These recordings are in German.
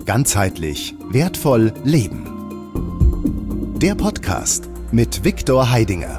Ganzheitlich wertvoll leben. Der Podcast mit Viktor Heidinger.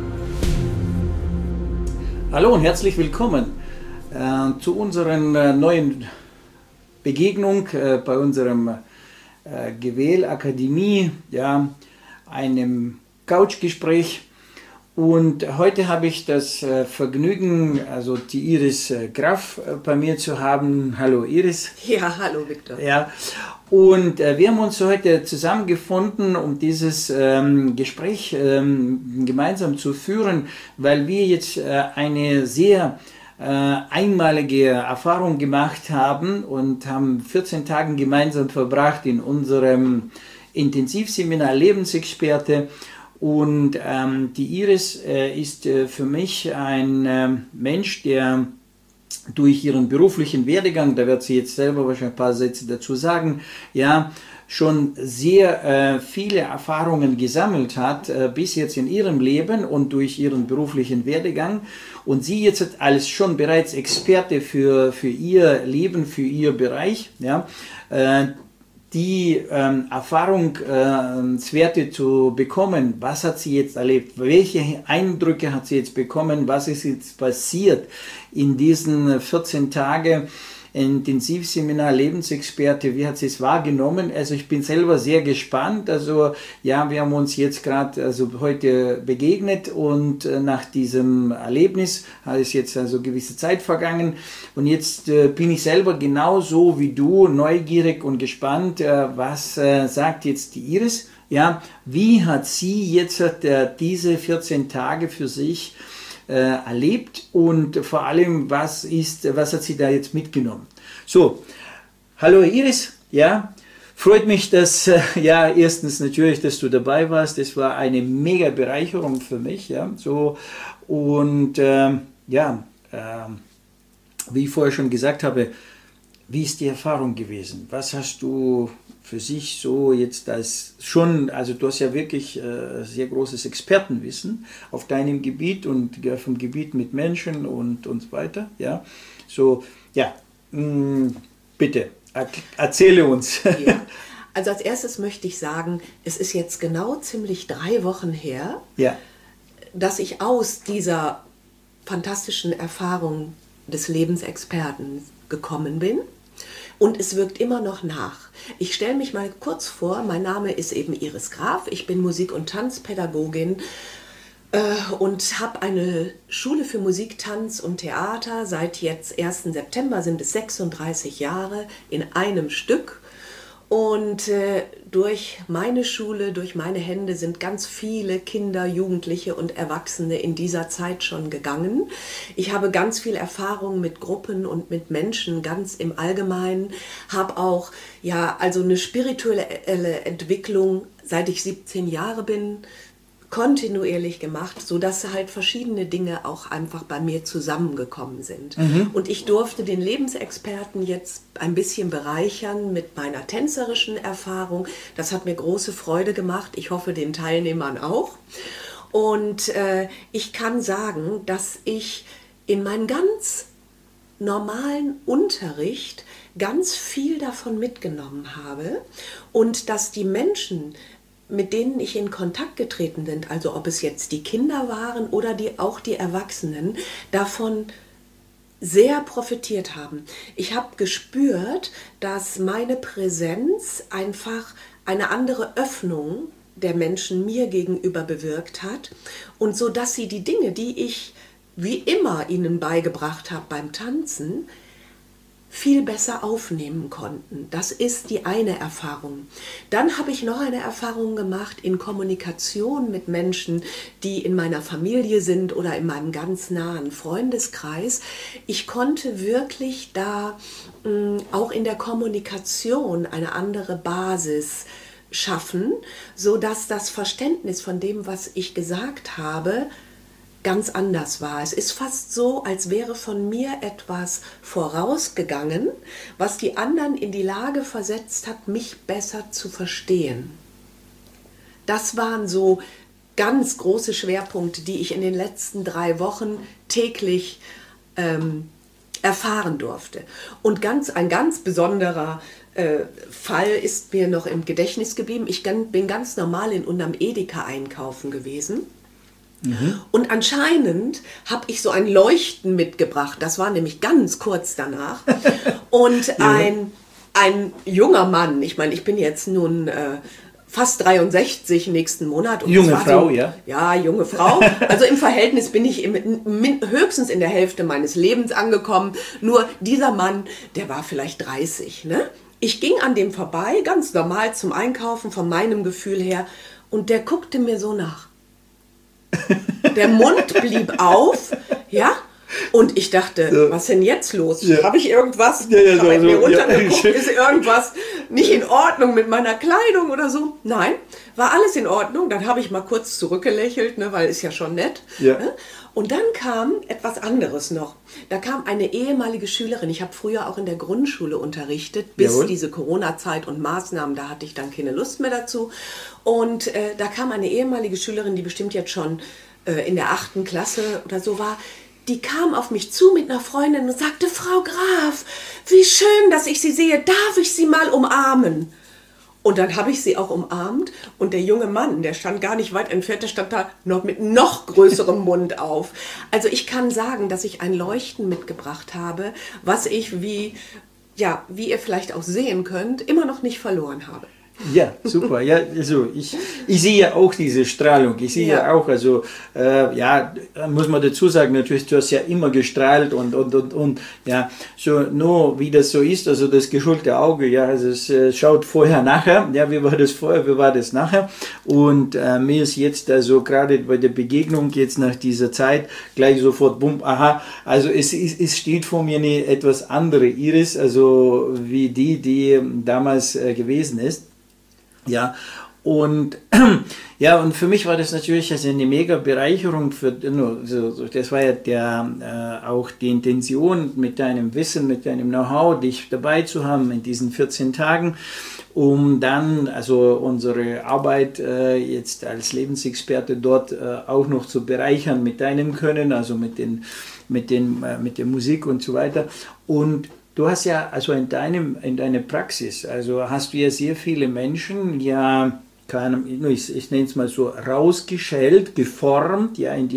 Hallo und herzlich willkommen zu unserer neuen Begegnung bei unserem Gewähl Akademie, einem Couchgespräch. Und heute habe ich das Vergnügen, also die Iris Graf bei mir zu haben. Hallo Iris. Ja, hallo Viktor. Ja, und wir haben uns heute zusammengefunden, um dieses Gespräch gemeinsam zu führen, weil wir jetzt eine sehr einmalige Erfahrung gemacht haben und haben 14 Tage gemeinsam verbracht in unserem Intensivseminar Lebensexperte. Und die Iris ist für mich ein Mensch, der durch ihren beruflichen Werdegang, da wird sie jetzt selber wahrscheinlich ein paar Sätze dazu sagen, schon sehr viele Erfahrungen gesammelt hat bis jetzt in ihrem Leben und durch ihren beruflichen Werdegang. Und sie jetzt als schon bereits Experte für ihr Leben, für ihr Bereich, die Erfahrungswerte zu bekommen, was hat sie jetzt erlebt, welche Eindrücke hat sie jetzt bekommen, was ist jetzt passiert in diesen 14 Tagen Intensivseminar Lebensexperte, wie hat sie es wahrgenommen? Also ich bin selber sehr gespannt, wir haben uns jetzt gerade heute begegnet und nach diesem Erlebnis ist jetzt gewisse Zeit vergangen und jetzt bin ich selber genauso wie du neugierig und gespannt, was sagt jetzt die Iris? Wie hat sie jetzt diese 14 Tage für sich erlebt und vor allem, was hat sie da jetzt mitgenommen? So, hallo Iris, freut mich, dass, erstens natürlich, dass du dabei warst, das war eine mega Bereicherung für mich, wie ich vorher schon gesagt habe, wie ist die Erfahrung gewesen? Was hast du für sich so jetzt als schon, also du hast ja wirklich sehr großes Expertenwissen auf deinem Gebiet und vom Gebiet mit Menschen und so weiter, bitte, erzähle uns. Ja. Also als erstes möchte ich sagen, es ist jetzt genau ziemlich 3 Wochen her, dass ich aus dieser fantastischen Erfahrung des Lebensexperten gekommen bin. Und es wirkt immer noch nach. Ich stelle mich mal kurz vor, mein Name ist eben Iris Graf, ich bin Musik- und Tanzpädagogin und habe eine Schule für Musik, Tanz und Theater. Seit jetzt 1. September sind es 36 Jahre in einem Stück. Und durch meine Schule, durch meine Hände sind ganz viele Kinder, Jugendliche und Erwachsene in dieser Zeit schon gegangen. Ich habe ganz viel Erfahrung mit Gruppen und mit Menschen ganz im Allgemeinen, habe auch eine spirituelle Entwicklung, seit ich 17 Jahre bin, kontinuierlich gemacht, sodass halt verschiedene Dinge auch einfach bei mir zusammengekommen sind. Und ich durfte den Lebensexperten jetzt ein bisschen bereichern mit meiner tänzerischen Erfahrung. Das hat mir große Freude gemacht. Ich hoffe, den Teilnehmern auch. Und ich kann sagen, dass ich in meinem ganz normalen Unterricht ganz viel davon mitgenommen habe und dass die Menschen, mit denen ich in Kontakt getreten bin, also ob es jetzt die Kinder waren oder auch die Erwachsenen, davon sehr profitiert haben. Ich habe gespürt, dass meine Präsenz einfach eine andere Öffnung der Menschen mir gegenüber bewirkt hat und so, dass sie die Dinge, die ich wie immer ihnen beigebracht habe beim Tanzen, viel besser aufnehmen konnten. Das ist die eine Erfahrung. Dann habe ich noch eine Erfahrung gemacht in Kommunikation mit Menschen, die in meiner Familie sind oder in meinem ganz nahen Freundeskreis. Ich konnte wirklich da auch in der Kommunikation eine andere Basis schaffen, sodass das Verständnis von dem, was ich gesagt habe, ganz anders war. Es ist fast so, als wäre von mir etwas vorausgegangen, was die anderen in die Lage versetzt hat, mich besser zu verstehen. Das waren so ganz große Schwerpunkte, die ich in den letzten 3 Wochen täglich erfahren durfte. Und ein ganz besonderer Fall ist mir noch im Gedächtnis geblieben. Ich bin ganz normal in unserem Edeka einkaufen gewesen. Und anscheinend habe ich so ein Leuchten mitgebracht. Das war nämlich ganz kurz danach. Und ein junger Mann, ich meine, ich bin jetzt nun fast 63 nächsten Monat. Und junge Frau, so, ja? Ja, junge Frau. Also im Verhältnis bin ich höchstens in der Hälfte meines Lebens angekommen. Nur dieser Mann, der war vielleicht 30, ne? Ich ging an dem vorbei, ganz normal zum Einkaufen, von meinem Gefühl her. Und der guckte mir so nach. Der Mund blieb auf, ja, und ich dachte, was ist denn jetzt los? Ja. Habe ich irgendwas? Habe ich mir runtergeguckt? Ist irgendwas nicht in Ordnung mit meiner Kleidung oder so? Nein, war alles in Ordnung. Dann habe ich mal kurz zurückgelächelt, ne, weil ist ja schon nett. Ja. Ne? Und dann kam etwas anderes noch. Da kam eine ehemalige Schülerin, ich habe früher auch in der Grundschule unterrichtet, bis diese Corona-Zeit und Maßnahmen, da hatte ich dann keine Lust mehr dazu. Und da kam eine ehemalige Schülerin, die bestimmt jetzt schon in der 8. Klasse oder so war, die kam auf mich zu mit einer Freundin und sagte, Frau Graf, wie schön, dass ich Sie sehe, darf ich Sie mal umarmen? Und dann habe ich sie auch umarmt und der junge Mann, der stand gar nicht weit entfernt, der stand da noch mit noch größerem Mund auf. Also ich kann sagen, dass ich ein Leuchten mitgebracht habe, was ich, wie ihr vielleicht auch sehen könnt, immer noch nicht verloren habe. Ja, super. Ja, also ich sehe ja auch diese Strahlung. Ich sehe ja auch, also muss man dazu sagen, natürlich, du hast ja immer gestrahlt und ja, so nur wie das so ist, also das geschulte Auge, ja, also es schaut vorher, nachher, ja, wie war das vorher, wie war das nachher, und mir ist jetzt also gerade bei der Begegnung jetzt nach dieser Zeit gleich sofort, bumm, aha, also es steht vor mir eine etwas andere Iris, also wie die damals gewesen ist. Ja, und und für mich war das natürlich also eine mega Bereicherung das war ja auch die Intention, mit deinem Wissen, mit deinem Know-how, dich dabei zu haben in diesen 14 Tagen, um dann also unsere Arbeit jetzt als Lebensexperte dort auch noch zu bereichern mit deinem Können, also mit der Musik und so weiter. Und du hast ja also in deiner Praxis, also hast du ja sehr viele Menschen, ja, ich nenne es mal so, rausgeschält, geformt, ja, in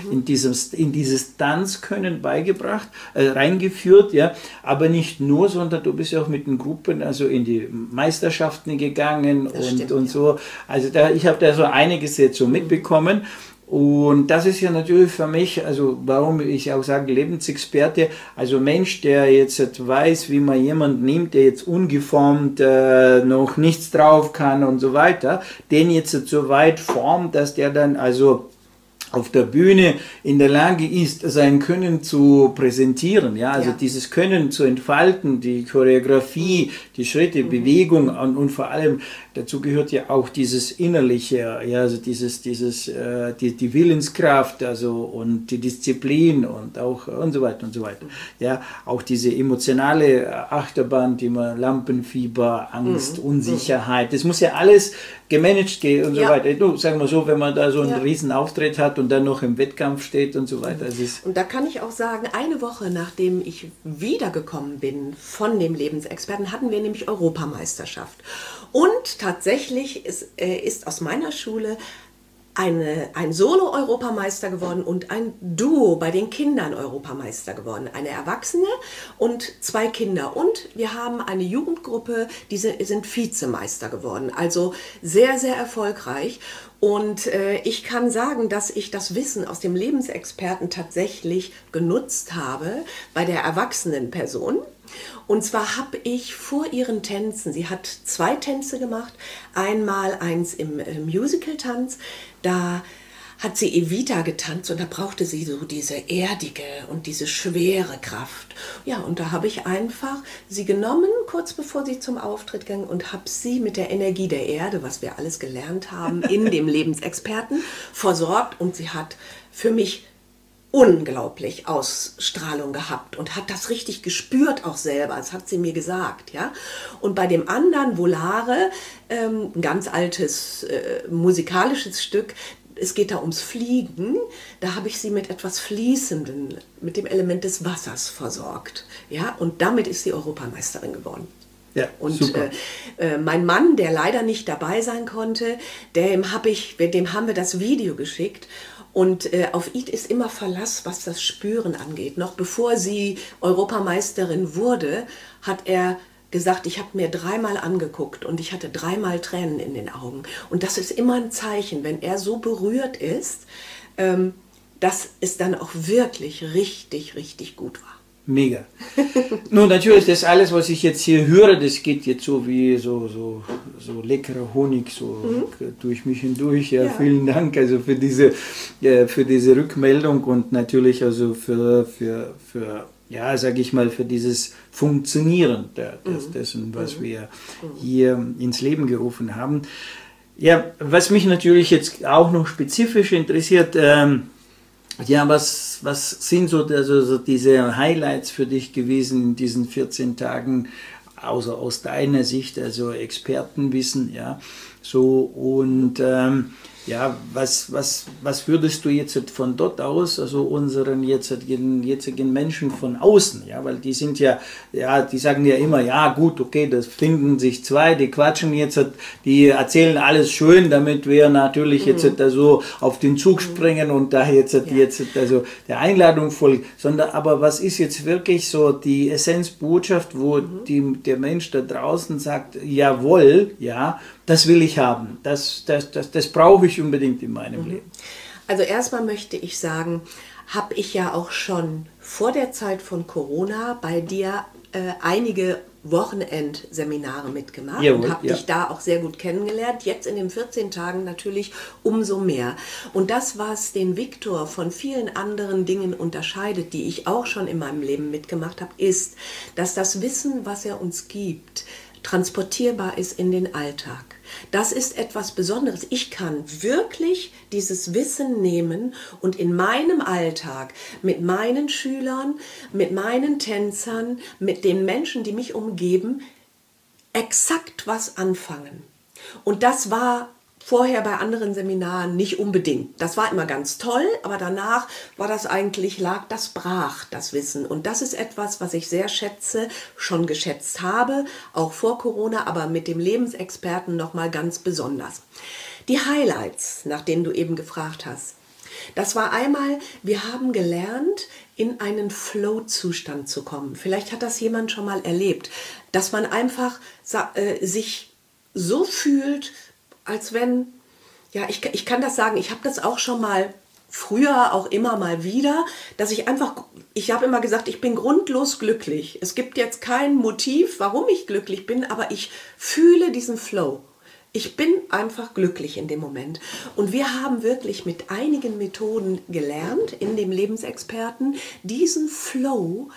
dieses Tanzkönnen beigebracht, reingeführt, ja, aber nicht nur, sondern du bist ja auch mit den Gruppen, also in die Meisterschaften gegangen und so. Also ich habe da so einiges jetzt so mitbekommen. Und das ist ja natürlich für mich, also warum ich auch sage Lebensexperte, also Mensch, der jetzt weiß, wie man jemanden nimmt, der jetzt ungeformt noch nichts drauf kann und so weiter, den jetzt so weit formt, dass der dann also auf der Bühne in der Lage ist, sein Können zu präsentieren, ja, also dieses Können zu entfalten, die Choreografie, die Schritte, Bewegung und vor allem dazu gehört ja auch dieses Innerliche, ja, also die Willenskraft, also und die Disziplin und auch und so weiter und so weiter. Ja, auch diese emotionale Achterbahn, die man Lampenfieber, Angst, Unsicherheit, das muss ja alles gemanagt gehen und so weiter. Du, sagen wir so, wenn man da so einen riesen Auftritt hat und dann noch im Wettkampf steht und so weiter. Und da kann ich auch sagen, eine Woche nachdem ich wiedergekommen bin von dem Lebensexperten, hatten wir nämlich Europameisterschaft. Und tatsächlich ist aus meiner Schule ein Solo-Europameister geworden und ein Duo bei den Kindern Europameister geworden. Eine Erwachsene und 2 Kinder. Und wir haben eine Jugendgruppe, die sind Vizemeister geworden. Also sehr, sehr erfolgreich. Und ich kann sagen, dass ich das Wissen aus dem Lebensexperten tatsächlich genutzt habe bei der erwachsenen Person. Und zwar habe ich vor ihren Tänzen, sie hat 2 Tänze gemacht, einmal eins im Musical-Tanz, da hat sie Evita getanzt und da brauchte sie so diese erdige und diese schwere Kraft. Ja, und da habe ich einfach sie genommen, kurz bevor sie zum Auftritt ging und habe sie mit der Energie der Erde, was wir alles gelernt haben, in dem Lebensexperten versorgt und sie hat für mich unglaublich Ausstrahlung gehabt und hat das richtig gespürt auch selber, das hat sie mir gesagt, ja. Und bei dem anderen Volare, ein ganz altes musikalisches Stück, es geht da ums Fliegen, da habe ich sie mit etwas Fließendem, mit dem Element des Wassers versorgt, ja. Und damit ist sie Europameisterin geworden. Ja, und mein Mann, der leider nicht dabei sein konnte, dem haben wir das Video geschickt. Und auf Id ist immer Verlass, was das Spüren angeht. Noch bevor sie Europameisterin wurde, hat er gesagt, ich habe mir 3-mal angeguckt und ich hatte 3-mal Tränen in den Augen. Und das ist immer ein Zeichen, wenn er so berührt ist, dass es dann auch wirklich richtig, richtig gut war. Mega. Nun, natürlich, das alles, was ich jetzt hier höre, das geht jetzt so wie so leckerer Honig so durch mich hindurch. Ja, vielen Dank also für diese Rückmeldung und natürlich also für sage ich mal, für dieses Funktionieren dessen, was wir hier ins Leben gerufen haben. Ja, was mich natürlich jetzt auch noch spezifisch interessiert, was sind so diese Highlights für dich gewesen in diesen 14 Tagen, außer aus deiner Sicht, also Expertenwissen, ja, so und was würdest du jetzt von dort aus, also unseren jetzigen Menschen von außen, ja, weil die sind die sagen ja immer, ja gut, okay, das finden sich zwei, die quatschen jetzt, die erzählen alles schön, damit wir natürlich jetzt also auf den Zug springen und da jetzt also der Einladung folgen, aber was ist jetzt wirklich so die Essenzbotschaft, wo der Mensch da draußen sagt, jawohl, ja, das will ich haben, das brauche ich unbedingt in meinem Leben. Also erstmal möchte ich sagen, habe ich ja auch schon vor der Zeit von Corona bei dir einige Wochenendseminare mitgemacht und habe dich da auch sehr gut kennengelernt. Jetzt in den 14 Tagen natürlich umso mehr. Und das, was den Viktor von vielen anderen Dingen unterscheidet, die ich auch schon in meinem Leben mitgemacht habe, ist, dass das Wissen, was er uns gibt, transportierbar ist in den Alltag. Das ist etwas Besonderes. Ich kann wirklich dieses Wissen nehmen und in meinem Alltag mit meinen Schülern, mit meinen Tänzern, mit den Menschen, die mich umgeben, exakt was anfangen. Und das war vorher bei anderen Seminaren nicht unbedingt. Das war immer ganz toll, aber danach lag das brach, das Wissen. Und das ist etwas, was ich sehr schätze, schon geschätzt habe, auch vor Corona, aber mit dem Lebensexperten nochmal ganz besonders. Die Highlights, nach denen du eben gefragt hast, das war einmal, wir haben gelernt, in einen Flow-Zustand zu kommen. Vielleicht hat das jemand schon mal erlebt, dass man einfach sich so fühlt, als wenn, ich kann das sagen, ich habe das auch schon mal früher, auch immer mal wieder, dass ich habe immer gesagt, ich bin grundlos glücklich. Es gibt jetzt kein Motiv, warum ich glücklich bin, aber ich fühle diesen Flow. Ich bin einfach glücklich in dem Moment. Und wir haben wirklich mit einigen Methoden gelernt, in dem Lebensexperten, diesen Flow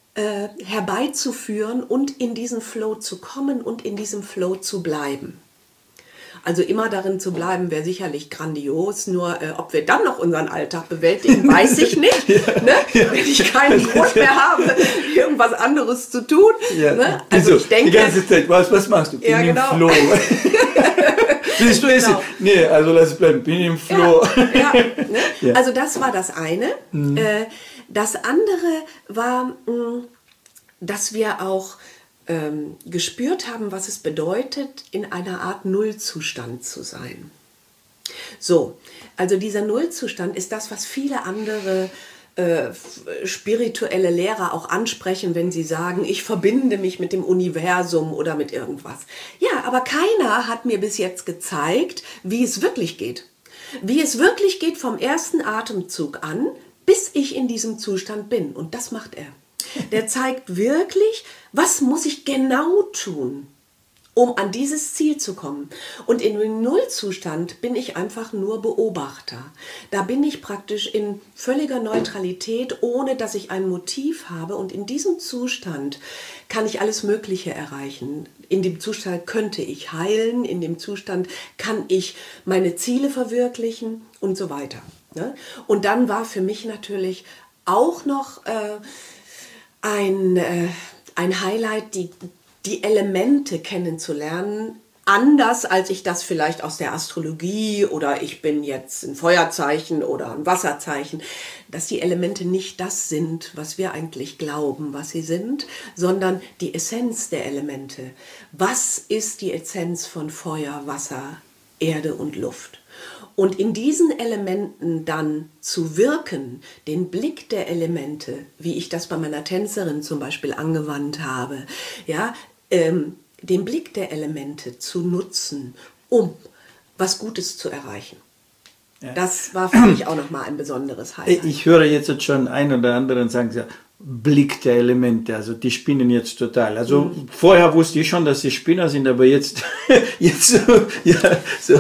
herbeizuführen und in diesen Flow zu kommen und in diesem Flow zu bleiben. Also immer darin zu bleiben, wäre sicherlich grandios, nur ob wir dann noch unseren Alltag bewältigen, weiß ich nicht. Ne? Wenn ich keinen Grund mehr habe, irgendwas anderes zu tun. Ja. Ne? Also ich denke, die ganze Zeit, was machst du? Bin im Flow. Willst du essen? Genau. Nee, also lass es bleiben, bin im Flow. Ne? Also das war das eine. Das andere war, dass wir auch gespürt haben, was es bedeutet, in einer Art Nullzustand zu sein. So, also dieser Nullzustand ist das, was viele andere spirituelle Lehrer auch ansprechen, wenn sie sagen, ich verbinde mich mit dem Universum oder mit irgendwas. Ja, aber keiner hat mir bis jetzt gezeigt, wie es wirklich geht. Wie es wirklich geht vom ersten Atemzug an, bis ich in diesem Zustand bin. Und das macht er. Der zeigt wirklich, was muss ich genau tun, um an dieses Ziel zu kommen. Und in dem Nullzustand bin ich einfach nur Beobachter. Da bin ich praktisch in völliger Neutralität, ohne dass ich ein Motiv habe. Und in diesem Zustand kann ich alles Mögliche erreichen. In dem Zustand könnte ich heilen, in dem Zustand kann ich meine Ziele verwirklichen und so weiter. Und dann war für mich natürlich auch noch ein Highlight, die Elemente kennenzulernen, anders, als ich das vielleicht aus der Astrologie oder ich bin jetzt ein Feuerzeichen oder ein Wasserzeichen, dass die Elemente nicht das sind, was wir eigentlich glauben, was sie sind, sondern die Essenz der Elemente. Was ist die Essenz von Feuer, Wasser, Erde und Luft? Und in diesen Elementen dann zu wirken, den Blick der Elemente, wie ich das bei meiner Tänzerin zum Beispiel angewandt habe, ja, den Blick der Elemente zu nutzen, um was Gutes zu erreichen. Ja. Das war für mich auch nochmal ein besonderes Highlight. Ich höre jetzt schon einen oder anderen sagen, ja, Blick der Elemente, also die spinnen jetzt total. Also vorher wusste ich schon, dass sie Spinner sind, aber jetzt so, ja, so,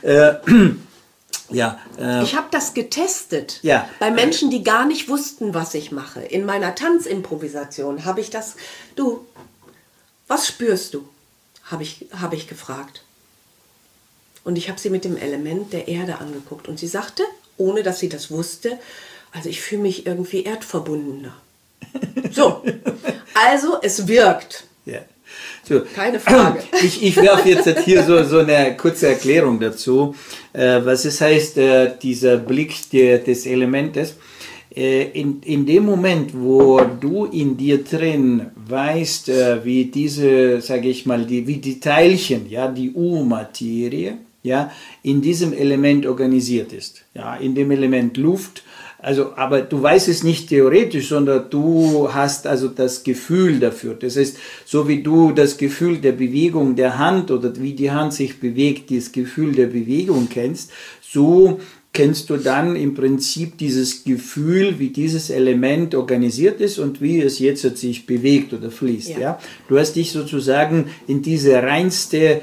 ja, ich habe das getestet, ja, bei Menschen, die gar nicht wussten, was ich mache. In meiner Tanzimprovisation habe ich das, was spürst du? Habe ich gefragt. Und ich habe sie mit dem Element der Erde angeguckt. Und sie sagte, ohne dass sie das wusste, also ich fühle mich irgendwie erdverbundener. So, also es wirkt. Ja. So, keine Frage. Ich werfe jetzt hier so eine kurze Erklärung dazu, was es heißt, dieser Blick des Elementes. In dem Moment, wo du in dir drin weißt, wie diese, sage ich mal, wie die Teilchen, ja, die Urmaterie, ja, in diesem Element organisiert ist, ja, in dem Element Luft, also, aber du weißt es nicht theoretisch, sondern du hast also das Gefühl dafür. Das heißt, so wie du das Gefühl der Bewegung der Hand oder wie die Hand sich bewegt, das Gefühl der Bewegung kennst, so kennst du dann im Prinzip dieses Gefühl, wie dieses Element organisiert ist und wie es jetzt sich bewegt oder fließt. Ja. Ja? Du hast dich sozusagen in diese reinste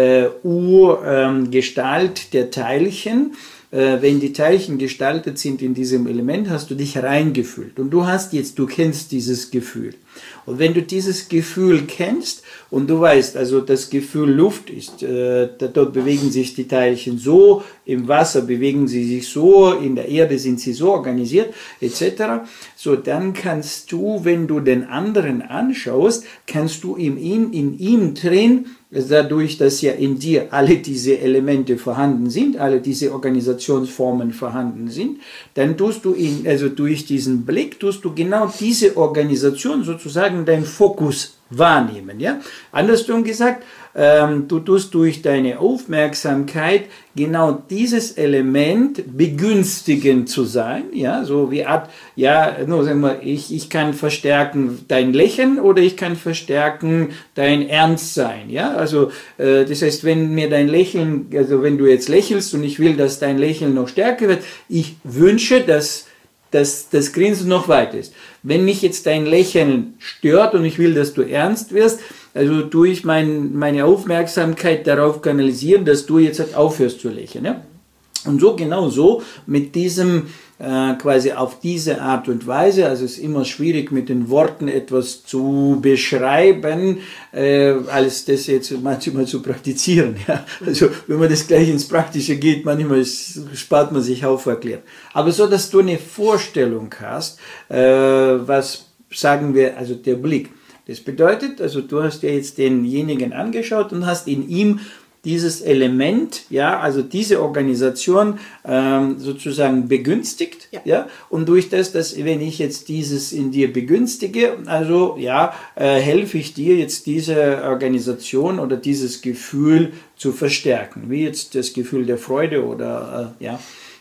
Urgestalt der Teilchen. Wenn die Teilchen gestaltet sind in diesem Element, hast du dich reingefühlt. Und du kennst dieses Gefühl. Und wenn du dieses Gefühl kennst und du weißt, also das Gefühl Luft ist, dort bewegen sich die Teilchen so, im Wasser bewegen sie sich so, in der Erde sind sie so organisiert, etc. So, dann kannst du, wenn du den anderen anschaust, kannst du in ihm drin, dadurch, dass ja in dir alle diese Elemente vorhanden sind, alle diese Organisationsformen vorhanden sind, dann tust du durch diesen Blick, tust du genau diese Organisation sozusagen deinen Fokus wahrnehmen. Ja? Andersrum gesagt, du tust durch deine Aufmerksamkeit genau dieses Element begünstigend zu sein, ja, so wie Art, ja, nur sagen wir, ich kann verstärken dein Lächeln oder ich kann verstärken dein Ernstsein, ja, also das heißt, wenn mir dein Lächeln, also wenn du jetzt lächelst und ich will, dass dein Lächeln noch stärker wird, ich wünsche, dass das Grinsen noch weit ist. Wenn mich jetzt dein Lächeln stört und ich will, dass du ernst wirst, also tue ich meine Aufmerksamkeit darauf kanalisieren, dass du jetzt aufhörst zu lächeln. Ja? Und so genau so mit diesem quasi auf diese Art und Weise, also es ist immer schwierig mit den Worten etwas zu beschreiben, als das jetzt manchmal zu praktizieren. Ja? Also wenn man das gleich ins Praktische geht, manchmal spart man sich Aufklären. Aber so, dass du eine Vorstellung hast, was sagen wir, also der Blick. Das bedeutet, also du hast ja jetzt denjenigen angeschaut und hast in ihm dieses Element, ja, also diese Organisation sozusagen begünstigt, ja, und durch das, dass wenn ich jetzt dieses in dir begünstige, also ja, helfe ich dir jetzt diese Organisation oder dieses Gefühl zu verstärken, wie jetzt das Gefühl der Freude oder ja,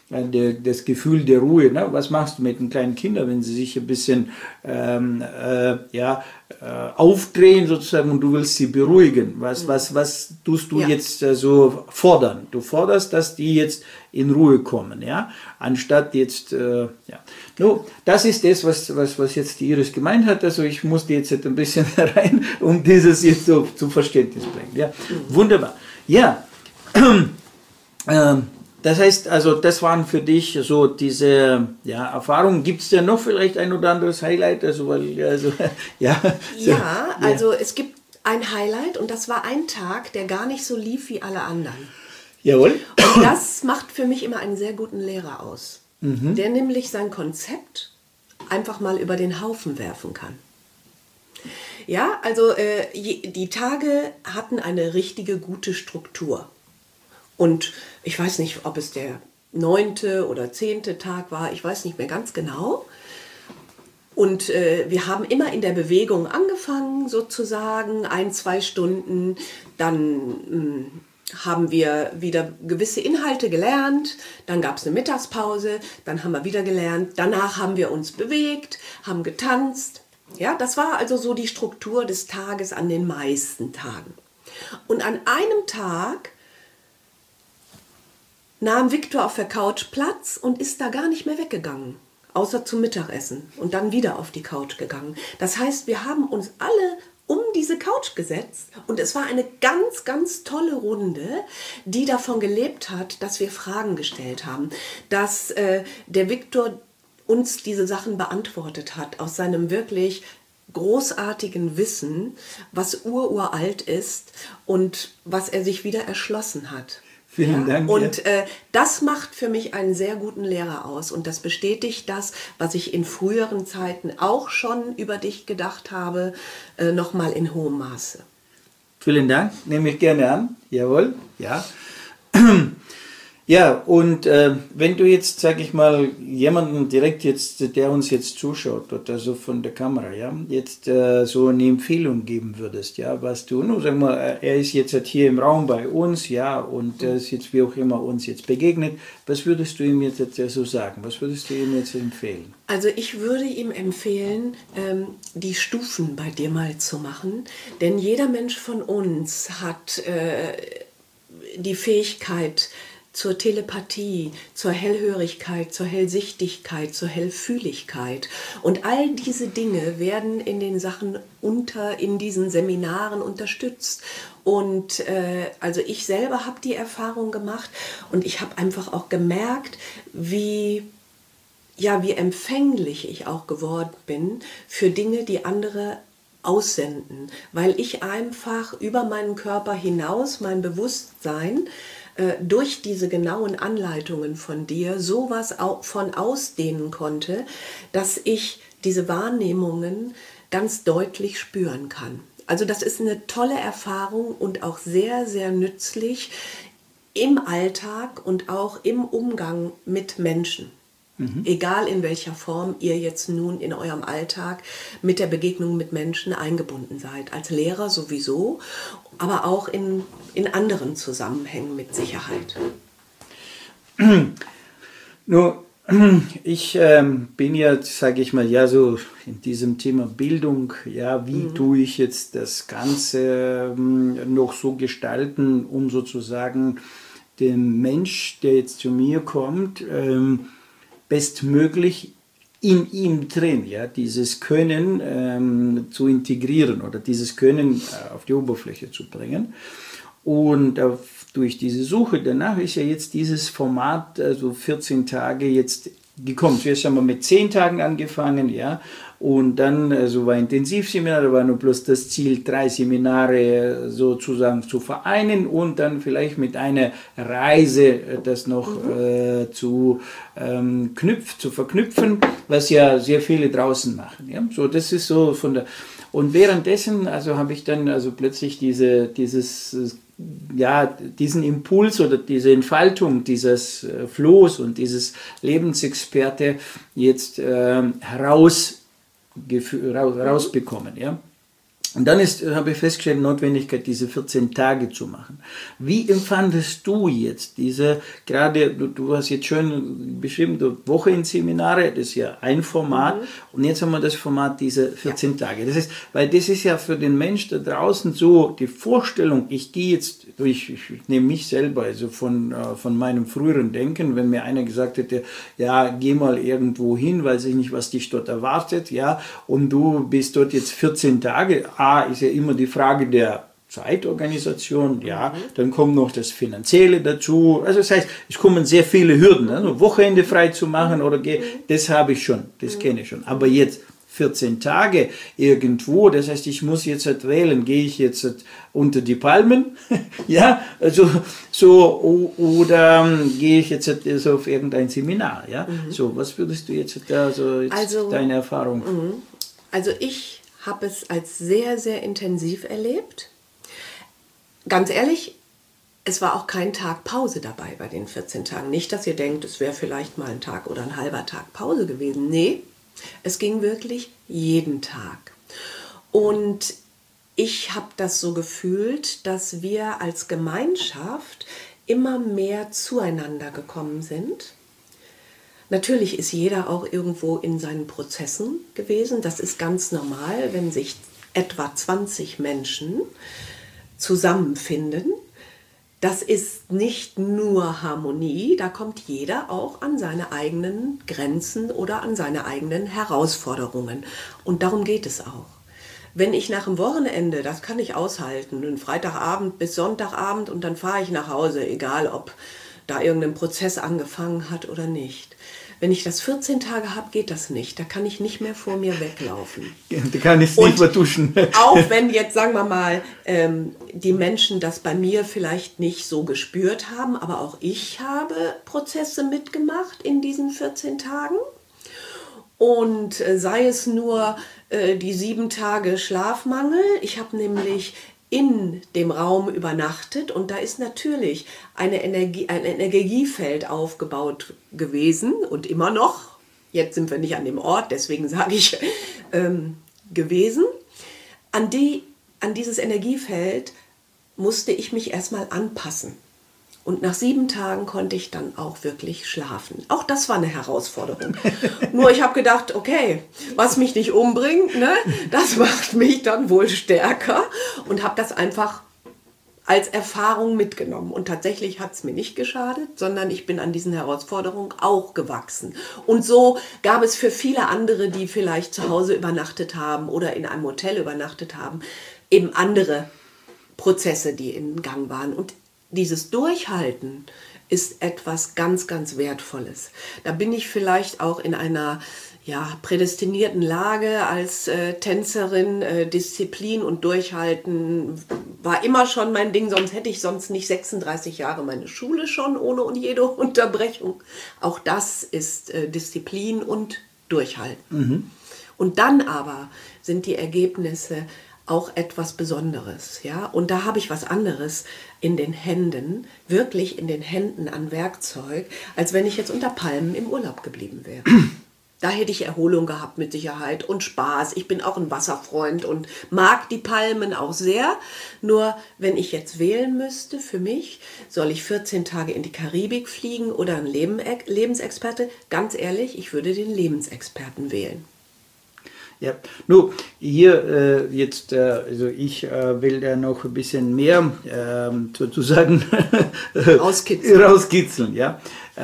das Gefühl der Ruhe. Ne? Was machst du mit den kleinen Kindern, wenn sie sich ein bisschen aufdrehen sozusagen und du willst sie beruhigen? Was tust du jetzt so fordern? Du forderst, dass die jetzt in Ruhe kommen, ja, anstatt jetzt, ja. No, das ist das, was jetzt die Iris gemeint hat. Also ich musste jetzt ein bisschen rein, um dieses jetzt so zum Verständnis bringen. Ja, wunderbar. Ja. Das heißt, also das waren für dich so diese Erfahrungen. Gibt es denn noch vielleicht ein oder anderes Highlight? Also, also es gibt ein Highlight und das war ein Tag, der gar nicht so lief wie alle anderen. Jawohl. Und das macht für mich immer einen sehr guten Lehrer aus, der nämlich sein Konzept einfach mal über den Haufen werfen kann. Ja, also die Tage hatten eine richtige gute Struktur. Und ich weiß nicht, ob es der 9. oder 10. Tag war, ich weiß nicht mehr ganz genau. Und wir haben immer in der Bewegung angefangen, sozusagen, 1-2 Stunden, dann haben wir wieder gewisse Inhalte gelernt, dann gab es eine Mittagspause, dann haben wir wieder gelernt, danach haben wir uns bewegt, haben getanzt. Ja, das war also so die Struktur des Tages an den meisten Tagen. Und an einem Tag nahm Viktor auf der Couch Platz und ist da gar nicht mehr weggegangen, außer zum Mittagessen und dann wieder auf die Couch gegangen. Das heißt, wir haben uns alle um diese Couch gesetzt und es war eine ganz, ganz tolle Runde, die davon gelebt hat, dass wir Fragen gestellt haben, dass der Viktor uns diese Sachen beantwortet hat aus seinem wirklich großartigen Wissen, was uralt ist und was er sich wieder erschlossen hat. Vielen Dank. Und das macht für mich einen sehr guten Lehrer aus und das bestätigt das, was ich in früheren Zeiten auch schon über dich gedacht habe, nochmal in hohem Maße. Vielen Dank, nehme ich gerne an. Jawohl, ja. Ja, und wenn du jetzt, sage ich mal, jemanden direkt jetzt, der uns jetzt zuschaut, oder so von der Kamera, ja, jetzt so eine Empfehlung geben würdest, ja, was du, nur sag mal, er ist jetzt hier im Raum bei uns, ja, und ist jetzt wie auch immer uns jetzt begegnet, was würdest du ihm jetzt so sagen? Was würdest du ihm jetzt empfehlen? Also ich würde ihm empfehlen, die Stufen bei dir mal zu machen, denn jeder Mensch von uns hat die Fähigkeit, zur Telepathie, zur Hellhörigkeit, zur Hellsichtigkeit, zur Hellfühligkeit. Und all diese Dinge werden in den Sachen in diesen Seminaren unterstützt. Und also ich selber habe die Erfahrung gemacht und ich habe einfach auch gemerkt, wie empfänglich ich auch geworden bin für Dinge, die andere aussenden. Weil ich einfach über meinen Körper hinaus, mein Bewusstsein, durch diese genauen Anleitungen von dir sowas von ausdehnen konnte, dass ich diese Wahrnehmungen ganz deutlich spüren kann. Also das ist eine tolle Erfahrung und auch sehr, sehr nützlich im Alltag und auch im Umgang mit Menschen. Egal in welcher Form ihr jetzt nun in eurem Alltag mit der Begegnung mit Menschen eingebunden seid. Als Lehrer sowieso, aber auch in anderen Zusammenhängen mit Sicherheit. Nur, ich bin ja, sage ich mal, ja so in diesem Thema Bildung, ja, wie tue ich jetzt das Ganze noch so gestalten, um sozusagen den Mensch, der jetzt zu mir kommt, bestmöglich in ihm drin, ja, dieses Können zu integrieren oder dieses Können auf die Oberfläche zu bringen. Und durch diese Suche danach ist ja jetzt dieses Format, also 14 Tage jetzt gekommen. Zuerst haben wir mit 10 Tagen angefangen, ja, und dann so war Intensivseminar, da war nur bloß das Ziel, 3 Seminare sozusagen zu vereinen und dann vielleicht mit einer Reise das noch zu verknüpfen, was ja sehr viele draußen machen. Ja? So, das ist so von der. Und währenddessen, also habe ich dann also plötzlich diesen Impuls oder diese Entfaltung dieses Flows und dieses Lebensexperte jetzt rausbekommen. Ja? Und dann habe ich festgestellt, Notwendigkeit, diese 14 Tage zu machen. Wie empfandest du jetzt du hast jetzt schön beschrieben, Wochenendseminare, das ist ja ein Format, und jetzt haben wir das Format diese 14 Tage. Das heißt, weil das ist ja für den Mensch da draußen so die Vorstellung, ich gehe jetzt, ich nehme mich selber, also von meinem früheren Denken, wenn mir einer gesagt hätte, ja, geh mal irgendwo hin, weiß ich nicht, was dich dort erwartet, ja, und du bist dort jetzt 14 Tage, ist ja immer die Frage der Zeitorganisation, ja, dann kommt noch das Finanzielle dazu, also das heißt, es kommen sehr viele Hürden, also Wochenende frei zu machen das habe ich schon, das kenne ich schon, aber jetzt 14 Tage irgendwo, das heißt, ich muss jetzt wählen, gehe ich jetzt unter die Palmen, ja, also so, oder gehe ich jetzt so auf irgendein Seminar, ja, so, was würdest du jetzt deine Erfahrung? Also ich habe es als sehr, sehr intensiv erlebt. Ganz ehrlich, es war auch kein Tag Pause dabei bei den 14 Tagen. Nicht, dass ihr denkt, es wäre vielleicht mal ein Tag oder ein halber Tag Pause gewesen. Nee, es ging wirklich jeden Tag. Und ich habe das so gefühlt, dass wir als Gemeinschaft immer mehr zueinander gekommen sind. Natürlich ist jeder auch irgendwo in seinen Prozessen gewesen. Das ist ganz normal, wenn sich etwa 20 Menschen zusammenfinden. Das ist nicht nur Harmonie, da kommt jeder auch an seine eigenen Grenzen oder an seine eigenen Herausforderungen. Und darum geht es auch. Wenn ich nach dem Wochenende, das kann ich aushalten, einen Freitagabend bis Sonntagabend und dann fahre ich nach Hause, egal ob da irgendein Prozess angefangen hat oder nicht. Wenn ich das 14 Tage habe, geht das nicht. Da kann ich nicht mehr vor mir weglaufen. Da kann ich es nicht vertuschen. Auch wenn jetzt, sagen wir mal, die Menschen das bei mir vielleicht nicht so gespürt haben, aber auch ich habe Prozesse mitgemacht in diesen 14 Tagen. Und sei es nur die 7 Tage Schlafmangel. Ich habe nämlich in dem Raum übernachtet und da ist natürlich ein Energiefeld aufgebaut gewesen und immer noch. Jetzt sind wir nicht an dem Ort, deswegen sage ich gewesen. An dieses Energiefeld musste ich mich erstmal anpassen. Und nach 7 Tagen konnte ich dann auch wirklich schlafen. Auch das war eine Herausforderung. Nur ich habe gedacht, okay, was mich nicht umbringt, ne, das macht mich dann wohl stärker. Und habe das einfach als Erfahrung mitgenommen. Und tatsächlich hat es mir nicht geschadet, sondern ich bin an diesen Herausforderungen auch gewachsen. Und so gab es für viele andere, die vielleicht zu Hause übernachtet haben oder in einem Hotel übernachtet haben, eben andere Prozesse, die in Gang waren. Und dieses Durchhalten ist etwas ganz, ganz Wertvolles. Da bin ich vielleicht auch in einer prädestinierten Lage als Tänzerin. Disziplin und Durchhalten war immer schon mein Ding, sonst hätte ich sonst nicht 36 Jahre meine Schule schon ohne jede Unterbrechung. Auch das ist Disziplin und Durchhalten. Mhm. Und dann aber sind die Ergebnisse auch etwas Besonderes, ja. Und da habe ich was anderes in den Händen, wirklich in den Händen an Werkzeug, als wenn ich jetzt unter Palmen im Urlaub geblieben wäre. Da hätte ich Erholung gehabt mit Sicherheit und Spaß. Ich bin auch ein Wasserfreund und mag die Palmen auch sehr. Nur wenn ich jetzt wählen müsste für mich, soll ich 14 Tage in die Karibik fliegen oder ein Lebensexperte? Ganz ehrlich, ich würde den Lebensexperten wählen. Ja, nur hier jetzt, also ich will da noch ein bisschen mehr sozusagen rauskitzeln, ja.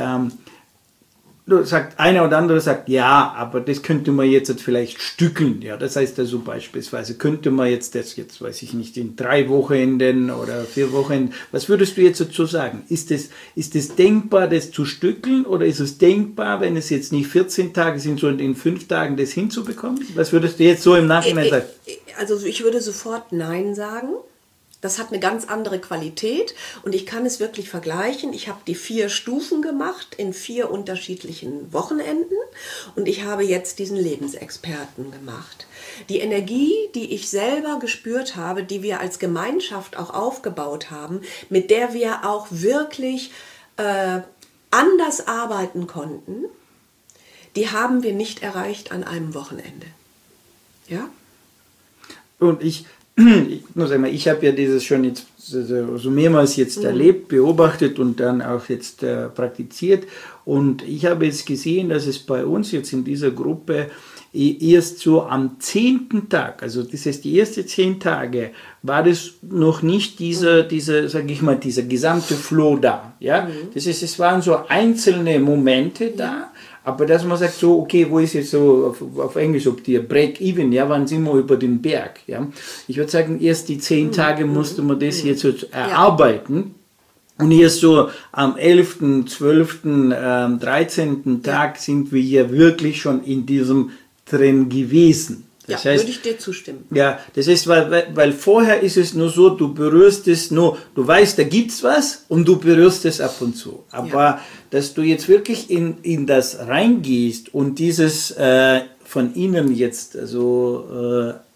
Sagt einer oder andere sagt, ja, aber das könnte man jetzt vielleicht stückeln, ja. Das heißt also beispielsweise, könnte man jetzt weiß ich nicht, in 3 Wochenenden oder 4 Wochenenden, was würdest du jetzt dazu sagen? Ist es denkbar, das zu stückeln oder ist es denkbar, wenn es jetzt nicht 14 Tage sind, sondern in 5 Tagen das hinzubekommen? Was würdest du jetzt so im Nachhinein sagen? Also ich würde sofort Nein sagen. Das hat eine ganz andere Qualität und ich kann es wirklich vergleichen. Ich habe die 4 Stufen gemacht in 4 unterschiedlichen Wochenenden und ich habe jetzt diesen Lebensexperten gemacht. Die Energie, die ich selber gespürt habe, die wir als Gemeinschaft auch aufgebaut haben, mit der wir auch wirklich anders arbeiten konnten, die haben wir nicht erreicht an einem Wochenende. Ja? Und ich muss sagen, ich habe ja dieses schon jetzt so mehrmals jetzt erlebt, beobachtet und dann auch jetzt praktiziert. Und ich habe jetzt gesehen, dass es bei uns jetzt in dieser Gruppe erst so am 10. Tag, also das heißt die ersten 10 Tage, war das noch nicht dieser gesamte Flow da. Ja? Das heißt, es waren so einzelne Momente da. Aber dass man sagt so, okay, wo ist jetzt so auf Englisch, ob die Break-Even, ja, wann sind wir über den Berg, ja. Ich würde sagen, erst die 10 Tage musste man das jetzt so erarbeiten. Und erst so am 11., 12., 13. Tag sind wir ja wirklich schon in diesem drin gewesen. Das heißt, würde ich dir zustimmen. Ja, das heißt, weil vorher ist es nur so, du berührst es nur, du weißt, da gibt's was und du berührst es ab und zu. Aber dass du jetzt wirklich in das reingehst und dieses von innen jetzt also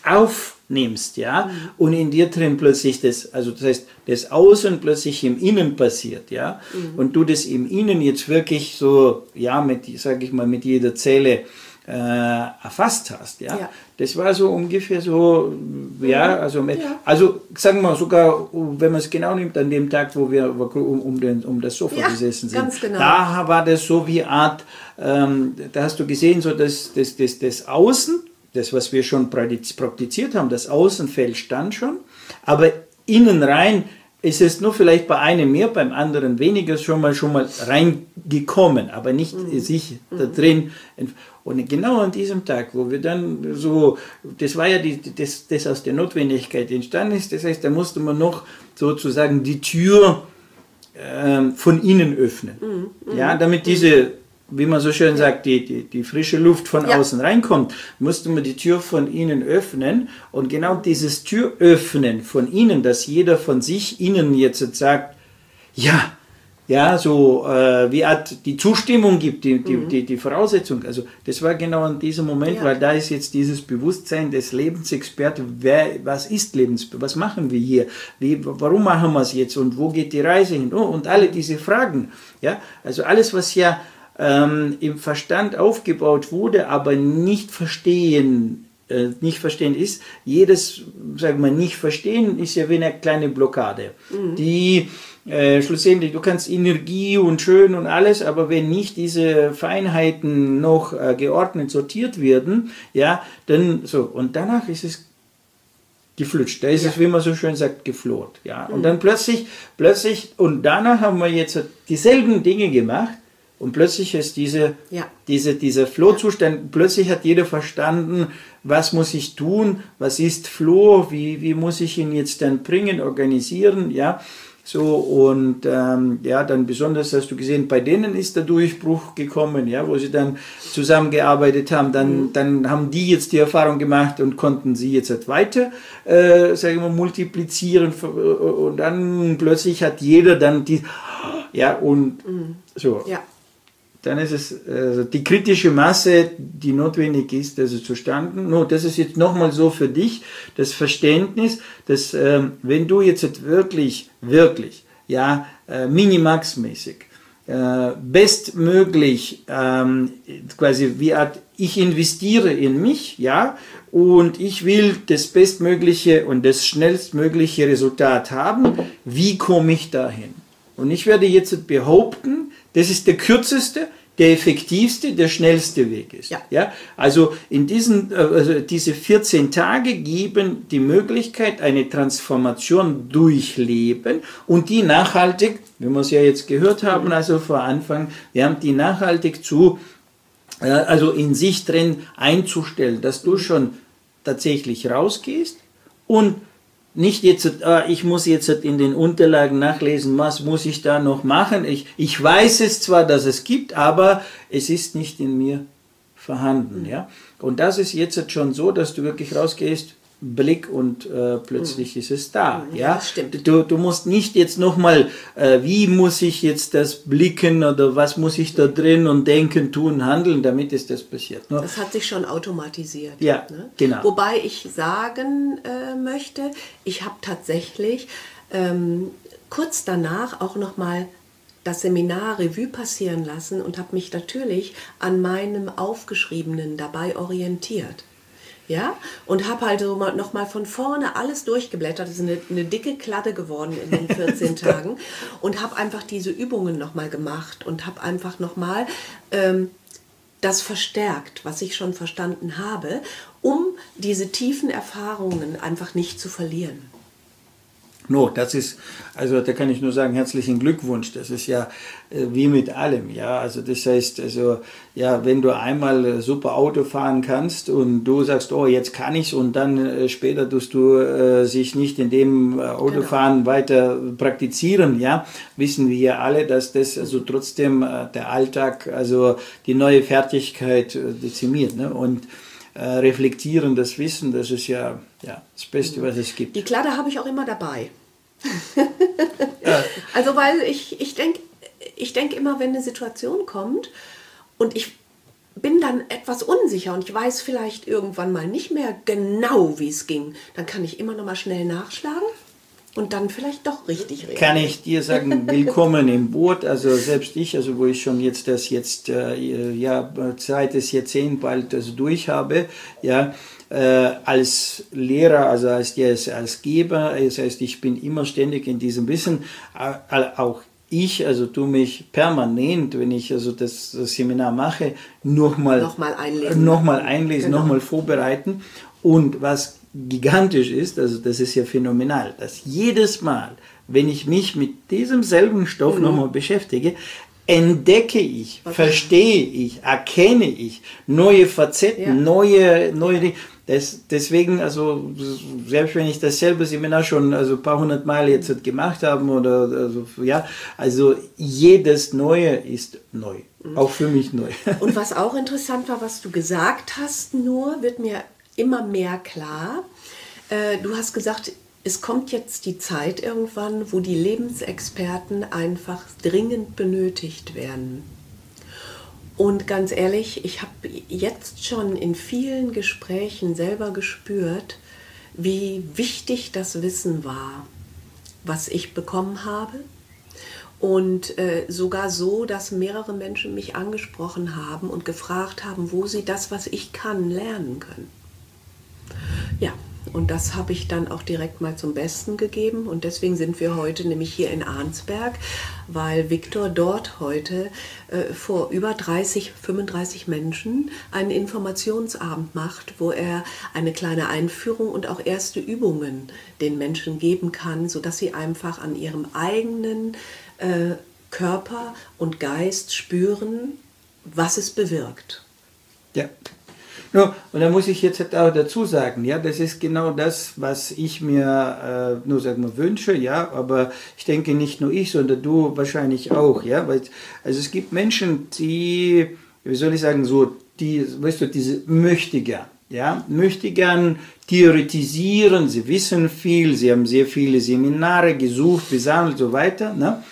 aufnimmst, ja, und in dir drin plötzlich das heißt, das Außen plötzlich im Innen passiert, ja, und du das im Innen jetzt wirklich so, ja, mit jeder Zelle erfasst hast, ja. Das war so ungefähr so, ja, also sagen wir mal sogar, wenn man es genau nimmt, an dem Tag, wo wir um das Sofa gesessen sind, ganz genau. Da war das so wie Art, da hast du gesehen, so das Außen, das, was wir schon praktiziert haben, das Außenfeld stand schon, aber innen rein ist es nur vielleicht bei einem mehr, beim anderen weniger schon mal reingekommen, aber nicht sich da drin. Und genau an diesem Tag, wo wir dann so, das war ja das aus der Notwendigkeit entstanden ist, das heißt, da musste man noch sozusagen die Tür von innen öffnen, ja, damit diese, wie man so schön sagt, die frische Luft von außen reinkommt, musste man die Tür von innen öffnen. Und genau dieses Türöffnen von innen, dass jeder von sich innen jetzt sagt, wie Art die Zustimmung gibt, die Voraussetzung. Also das war genau in diesem Moment, weil da ist jetzt dieses Bewusstsein des Lebensexperten, was ist was machen wir hier, warum machen wir es jetzt und wo geht die Reise hin, und alle diese Fragen. Ja? Also alles, was ja im Verstand aufgebaut wurde, aber nicht verstehen ist. Jedes, sagen wir, nicht verstehen ist ja wie eine kleine Blockade, die schlussendlich, du kannst Energie und schön und alles, aber wenn nicht diese Feinheiten noch geordnet sortiert werden, ja, dann so, und danach ist es geflutscht, da ist es, wie man so schön sagt, geflort, ja, und dann plötzlich, und danach haben wir jetzt dieselben Dinge gemacht. Und plötzlich ist dieser Flow-Zustand, plötzlich hat jeder verstanden, was muss ich tun, was ist Flow, wie muss ich ihn jetzt dann bringen, organisieren, ja, so, und dann besonders hast du gesehen, bei denen ist der Durchbruch gekommen, ja, wo sie dann zusammengearbeitet haben, dann haben die jetzt die Erfahrung gemacht und konnten sie jetzt weiter, sagen wir, multiplizieren, und dann plötzlich hat jeder dann so. Ja. Dann ist es die kritische Masse, die notwendig ist, also zustande. No, das ist jetzt nochmal so für dich, das Verständnis, dass wenn du jetzt wirklich, minimaxmäßig, bestmöglich, quasi wie Art, ich investiere in mich, ja, und ich will das bestmögliche und das schnellstmögliche Resultat haben, wie komme ich dahin? Und ich werde jetzt behaupten, das ist der kürzeste, der effektivste, der schnellste Weg ist. Ja? Also diese 14 Tage geben die Möglichkeit, eine Transformation durchleben und die nachhaltig, wie wir es ja jetzt gehört haben, also vor Anfang, wir haben die nachhaltig in sich drin einzustellen, dass du schon tatsächlich rausgehst und nicht jetzt, ich muss jetzt in den Unterlagen nachlesen, was muss ich da noch machen. Ich weiß es zwar, dass es gibt, aber es ist nicht in mir vorhanden. Ja? Und das ist jetzt schon so, dass du wirklich rausgehst, Blick und plötzlich ist es da. Ja? Das stimmt. Du musst nicht jetzt nochmal, wie muss ich jetzt das blicken oder was muss ich da drin und denken, tun, handeln, damit es das passiert. Nur, das hat sich schon automatisiert. Ja, ne? Genau. Wobei ich sagen möchte, ich habe tatsächlich kurz danach auch nochmal das Seminar Revue passieren lassen und habe mich natürlich an meinem Aufgeschriebenen dabei orientiert. Ja, und habe halt so nochmal von vorne alles durchgeblättert. Das ist eine dicke Kladde geworden in den 14 Tagen. Und habe einfach diese Übungen nochmal gemacht und habe einfach nochmal das verstärkt, was ich schon verstanden habe, um diese tiefen Erfahrungen einfach nicht zu verlieren. No, das ist, also da kann ich nur sagen, herzlichen Glückwunsch. Das ist ja wie mit allem, ja. Also das heißt, also ja, wenn du einmal super Auto fahren kannst und du sagst, oh, jetzt kann ich's, und dann später tust du sich nicht in dem Autofahren weiter praktizieren, ja, wissen wir ja alle, dass das also trotzdem der Alltag, also die neue Fertigkeit dezimiert, ne? Und reflektieren, das Wissen, das ist ja das Beste, was es gibt. Die Kladde habe ich auch immer dabei. Also weil ich denke immer, wenn eine Situation kommt und ich bin dann etwas unsicher und ich weiß vielleicht irgendwann mal nicht mehr genau, wie es ging, dann kann ich immer noch mal schnell nachschlagen und dann vielleicht doch richtig reden. Kann ich dir sagen, willkommen im Boot. Also selbst ich, also wo ich schon jetzt zweites Jahrzehnt bald durch habe, ja, als Lehrer, also als Geber, das heißt, ich bin immer ständig in diesem Wissen, auch ich, also tu mich permanent, wenn ich also das Seminar mache, nochmal einlesen, genau. Nochmal vorbereiten. Und was gigantisch ist, also das ist ja phänomenal, dass jedes Mal, wenn ich mich mit diesem selben Stoff nochmal beschäftige, entdecke ich, verstehe ich, erkenne ich neue Facetten, neue Dinge. Deswegen, also selbst wenn ich dasselbe Seminar schon also ein paar hundert Mal jetzt gemacht habe also jedes Neue ist neu, auch für mich neu. Und was auch interessant war, was du gesagt hast, nur wird mir immer mehr klar. Du hast gesagt, es kommt jetzt die Zeit irgendwann, wo die Lebensexperten einfach dringend benötigt werden. Und ganz ehrlich, ich habe jetzt schon in vielen Gesprächen selber gespürt, wie wichtig das Wissen war, was ich bekommen habe. Und sogar so, dass mehrere Menschen mich angesprochen haben und gefragt haben, wo sie das, was ich kann, lernen können. Ja, und das habe ich dann auch direkt mal zum Besten gegeben. Und deswegen sind wir heute nämlich hier in Arnsberg, weil Viktor dort heute vor über 35 Menschen einen Informationsabend macht, wo er eine kleine Einführung und auch erste Übungen den Menschen geben kann, sodass sie einfach an ihrem eigenen Körper und Geist spüren, was es bewirkt. Ja. No, und da muss ich jetzt auch dazu sagen, ja, das ist genau das, was ich mir wünsche, ja, aber ich denke nicht nur ich, sondern du wahrscheinlich auch, ja, weil, also es gibt Menschen, die, wie soll ich sagen, so, die, weißt du, diese möchtegern, ja, möchtegern theoretisieren, sie wissen viel, sie haben sehr viele Seminare gesucht, besammelt und so weiter, ne?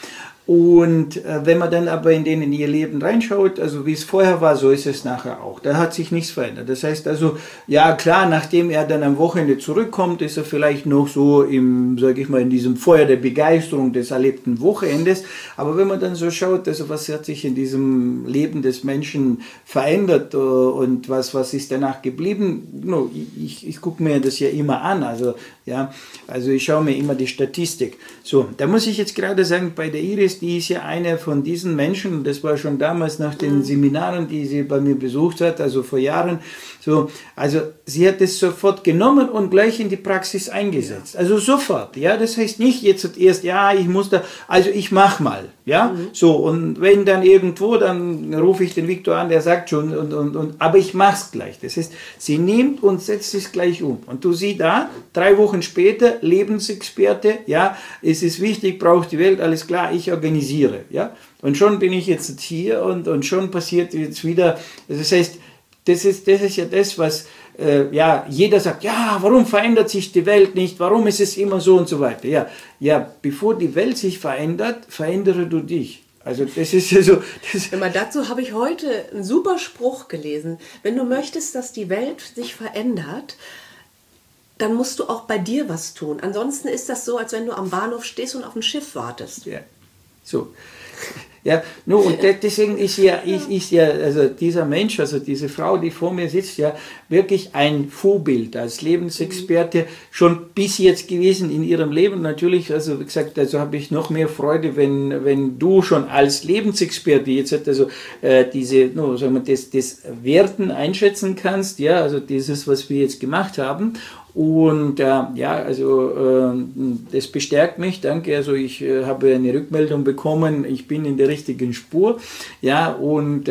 Und wenn man dann aber in ihr Leben reinschaut, also wie es vorher war, so ist es nachher auch. Da hat sich nichts verändert. Das heißt also, ja klar, nachdem er dann am Wochenende zurückkommt, ist er vielleicht noch so in diesem Feuer der Begeisterung des erlebten Wochenendes. Aber wenn man dann so schaut, also was hat sich in diesem Leben des Menschen verändert und was ist danach geblieben, ich gucke mir das ja immer an. Also ich schaue mir immer die Statistik. So, da muss ich jetzt gerade sagen, bei der Iris, die ist ja eine von diesen Menschen, das war schon damals nach den Seminaren, die sie bei mir besucht hat, also vor Jahren, so, also sie hat es sofort genommen und gleich in die Praxis eingesetzt. Also sofort, ja, das heißt nicht jetzt erst, ja, ich muss da, also ich mach mal, ja, so, und wenn dann irgendwo, dann rufe ich den Viktor an, der sagt schon, aber ich mach's gleich. Das heißt, sie nimmt und setzt es gleich um. Und du siehst da, 3 Wochen später, Lebensexperte, ja, es ist wichtig, braucht die Welt, alles klar, ich organisiere, ja, und schon bin ich jetzt hier und schon passiert jetzt wieder, das heißt, das ist ja das, was jeder sagt, ja, warum verändert sich die Welt nicht, warum ist es immer so und so weiter. Ja, bevor die Welt sich verändert, verändere du dich. Also das ist ja so. Dazu habe ich heute einen super Spruch gelesen. Wenn du möchtest, dass die Welt sich verändert, dann musst du auch bei dir was tun. Ansonsten ist das so, als wenn du am Bahnhof stehst und auf ein Schiff wartest. Ja, so. Ja, und deswegen ist also dieser Mensch, also diese Frau, die vor mir sitzt, ja wirklich ein Vorbild als Lebensexperte schon bis jetzt gewesen in ihrem Leben. Natürlich, also wie gesagt, also habe ich noch mehr Freude, wenn du schon als Lebensexperte jetzt das Werten einschätzen kannst, ja, also dieses, was wir jetzt gemacht haben. Und das bestärkt mich, danke, also ich habe eine Rückmeldung bekommen, ich bin in der richtigen Spur, ja, und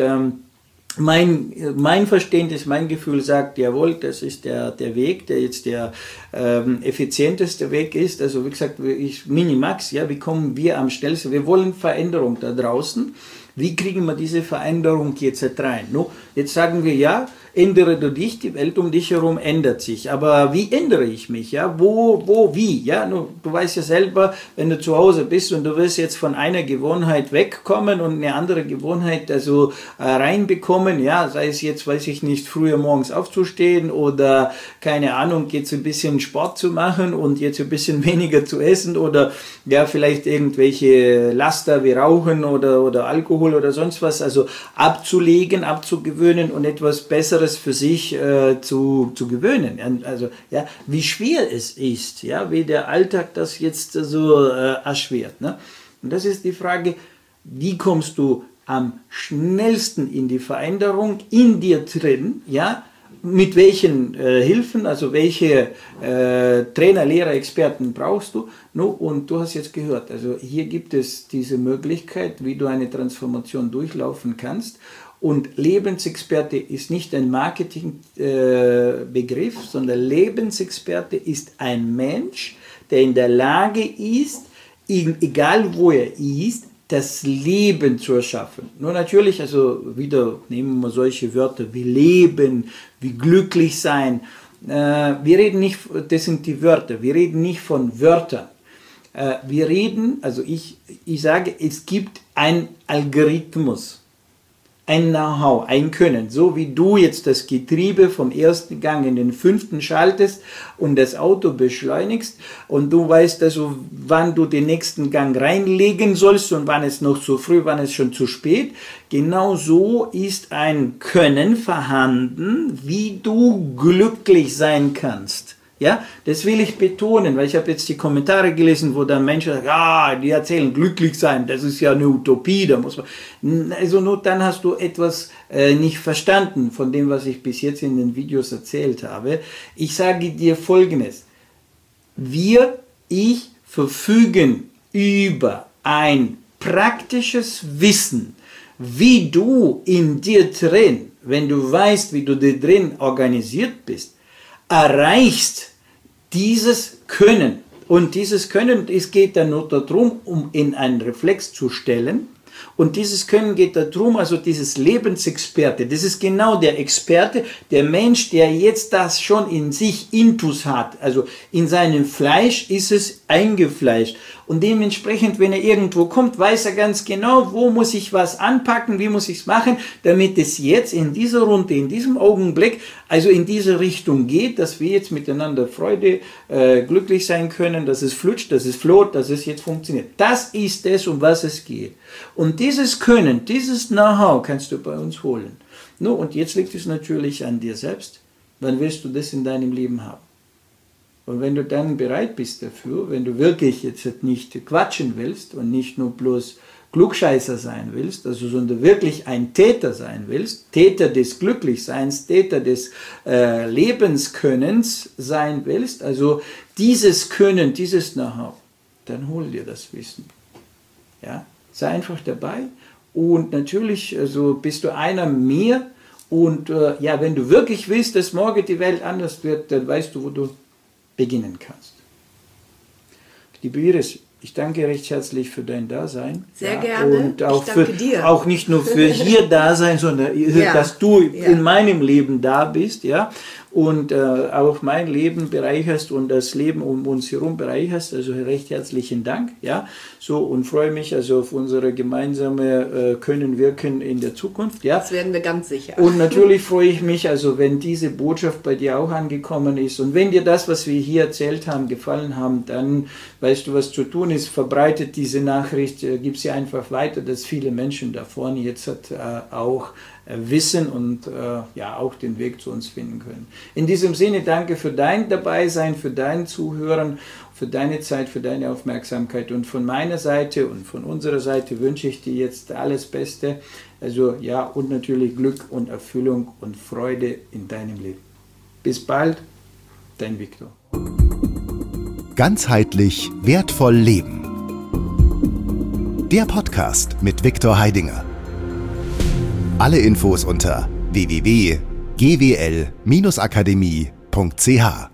mein Verständnis, mein Gefühl sagt, jawohl, das ist der Weg, der jetzt der effizienteste Weg ist, also wie gesagt, Minimax, ja, wie kommen wir am schnellsten, wir wollen Veränderung da draußen. Wie kriegen wir diese Veränderung jetzt rein? No, jetzt sagen wir, ja, ändere du dich, die Welt um dich herum ändert sich. Aber wie ändere ich mich? Ja, wie? Ja, du weißt ja selber, wenn du zu Hause bist und du willst jetzt von einer Gewohnheit wegkommen und eine andere Gewohnheit also reinbekommen, ja, sei es jetzt, weiß ich nicht, früher morgens aufzustehen oder keine Ahnung, jetzt ein bisschen Sport zu machen und jetzt ein bisschen weniger zu essen oder ja, vielleicht irgendwelche Laster wie Rauchen oder Alkohol oder sonst was, also abzulegen, abzugewöhnen und etwas Besseres für sich zu gewöhnen. Also ja, wie schwer es ist, ja, wie der Alltag das jetzt so erschwert. Ne? Und das ist die Frage, wie kommst du am schnellsten in die Veränderung in dir drin, ja, mit welchen Hilfen, also welche Trainer, Lehrer, Experten brauchst du? No, und du hast jetzt gehört, also hier gibt es diese Möglichkeit, wie du eine Transformation durchlaufen kannst. Und Lebensexperte ist nicht ein Marketingbegriff, sondern Lebensexperte ist ein Mensch, der in der Lage ist, egal wo er ist, das Leben zu erschaffen. Nur natürlich, also wieder nehmen wir solche Wörter wie Leben, wie glücklich sein. Wir reden nicht, das sind die Wörter, wir reden nicht von Wörtern. Wir reden, also ich sage, es gibt einen Algorithmus, ein Know-how, ein Können, so wie du jetzt das Getriebe vom ersten Gang in den 5. schaltest und das Auto beschleunigst und du weißt also, wann du den nächsten Gang reinlegen sollst und wann es noch zu früh, wann es schon zu spät. Genau so ist ein Können vorhanden, wie du glücklich sein kannst. Ja, das will ich betonen, weil ich habe jetzt die Kommentare gelesen, wo dann Menschen sagen, die erzählen glücklich sein, das ist ja eine Utopie, da muss man, also nur dann hast du etwas nicht verstanden von dem, was ich bis jetzt in den Videos erzählt habe. Ich sage dir Folgendes, ich verfügen über ein praktisches Wissen, wie du in dir drin, wenn du weißt, wie du da drin organisiert bist, erreichst dieses Können. Und dieses Können, es geht dann nur darum, um in einen Reflex zu stellen. Und dieses Können geht darum, also dieses Lebensexperte, das ist genau der Experte, der Mensch, der jetzt das schon in sich intus hat. Also in seinem Fleisch ist es eingefleischt. Und dementsprechend, wenn er irgendwo kommt, weiß er ganz genau, wo muss ich was anpacken, wie muss ich es machen, damit es jetzt in dieser Runde, in diesem Augenblick, also in diese Richtung geht, dass wir jetzt miteinander Freude, glücklich sein können, dass es flutscht, dass es float, dass es jetzt funktioniert. Das ist es, um was es geht. Und dieses Können, dieses Know-how kannst du bei uns holen. No, und jetzt liegt es natürlich an dir selbst. Wann willst du das in deinem Leben haben? Und wenn du dann bereit bist dafür, wenn du wirklich jetzt nicht quatschen willst und nicht nur bloß Klugscheißer sein willst, also sondern wirklich ein Täter sein willst, Täter des Glücklichseins, Täter des Lebenskönnens sein willst, also dieses Können, dieses Know-how, dann hol dir das Wissen. Ja? Sei einfach dabei und natürlich also bist du einer mehr und ja, wenn du wirklich willst, dass morgen die Welt anders wird, dann weißt du, wo du beginnen kannst. Liebe Iris, ich danke recht herzlich für dein Dasein. Sehr gerne. Und auch, auch nicht nur für hier Dasein, sondern dass du in meinem Leben da bist, ja, und auch mein Leben bereicherst und das Leben um uns herum bereicherst. Also recht herzlichen Dank, ja, so und freue mich also auf unsere gemeinsame Können, Wirken in der Zukunft, ja. Das werden wir ganz sicher. Und natürlich freue ich mich, also wenn diese Botschaft bei dir auch angekommen ist und wenn dir das, was wir hier erzählt haben, gefallen haben, dann weißt du, was zu tun ist, verbreitet diese Nachricht, gib sie einfach weiter, dass viele Menschen da vorne jetzt auch wissen und ja auch den Weg zu uns finden können. In diesem Sinne danke für dein Dabeisein, für dein Zuhören, für deine Zeit, für deine Aufmerksamkeit und von meiner Seite und von unserer Seite wünsche ich dir jetzt alles Beste, also ja und natürlich Glück und Erfüllung und Freude in deinem Leben. Bis bald, dein Viktor. Ganzheitlich wertvoll leben. Der Podcast mit Viktor Heidinger. Alle Infos unter www.gwl-akademie.ch